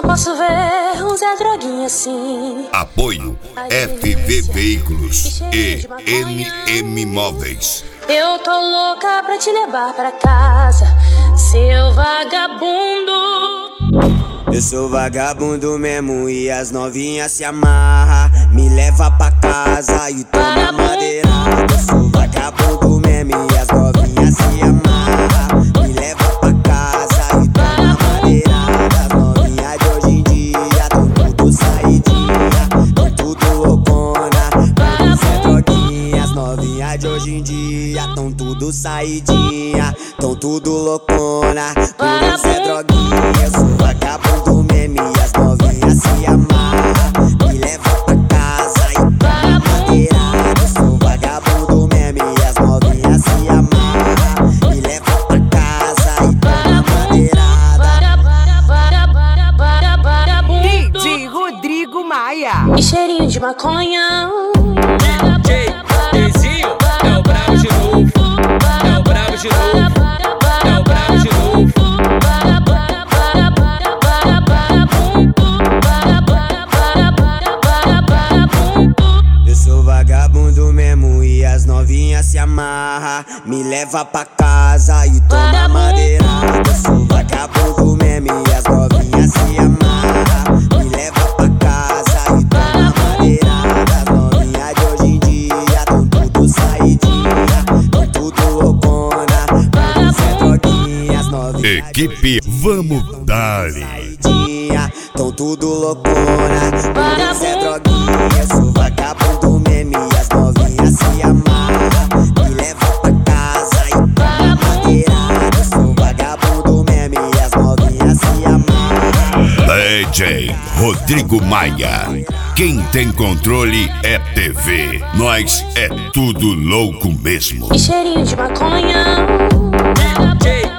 não posso ver um Zé Droguinha assim. Apoio FV Veículos e MM Móveis. Eu tô louca pra te levar pra casa, seu vagabundo. Eu sou vagabundo mesmo e as novinhas se amarra, me leva pra casa e toma madeirada. Eu sou vagabundo mesmo e as novinhas se amarra, me leva pra casa e toma madeirada. As novinhas de hoje em dia tão tudo saidinha, tão tudo loucona, tudo sem droguinha. As novinhas de hoje em dia tão tudo saidinha, tão tudo loucona, tudo sem droguinha. Eu sou vagabundo mesmo e as novinhas se amarra, me leva pra casa e toma madeirada. Eu sou vagabundo mesmo e as novinhas se amarra, me leva pra casa e toma madeirada. DJ Rodrigo Maia. E cheirinho de maconha. Dezinho, é o brabo de novo, é o brabo de novo, é o brabo de novo. Eu sou vagabundo mesmo e as novinhas se amarra, me leva pra casa e toma madeirada. Eu sou vagabundo mesmo e as novinhas se amarra, me leva pra casa e toma madeirada. As novinhas de hoje em dia tão tudo saidinha, tão tudo loucona, tudo sem droguinha. As novinhas Equipe Vamos Dali. saidinha, tão tudo loucona, tudo sem droguinha. Eu sou vagabundo mesmo e as novinhas se amarra, me leva pra casa e toma madeirada. Eu sou vagabundo mesmo e as novinhas se amarra. DJ Rodrigo Maia. Quem tem controle é TV. Nós é tudo louco mesmo. E cheirinho de maconha. DJ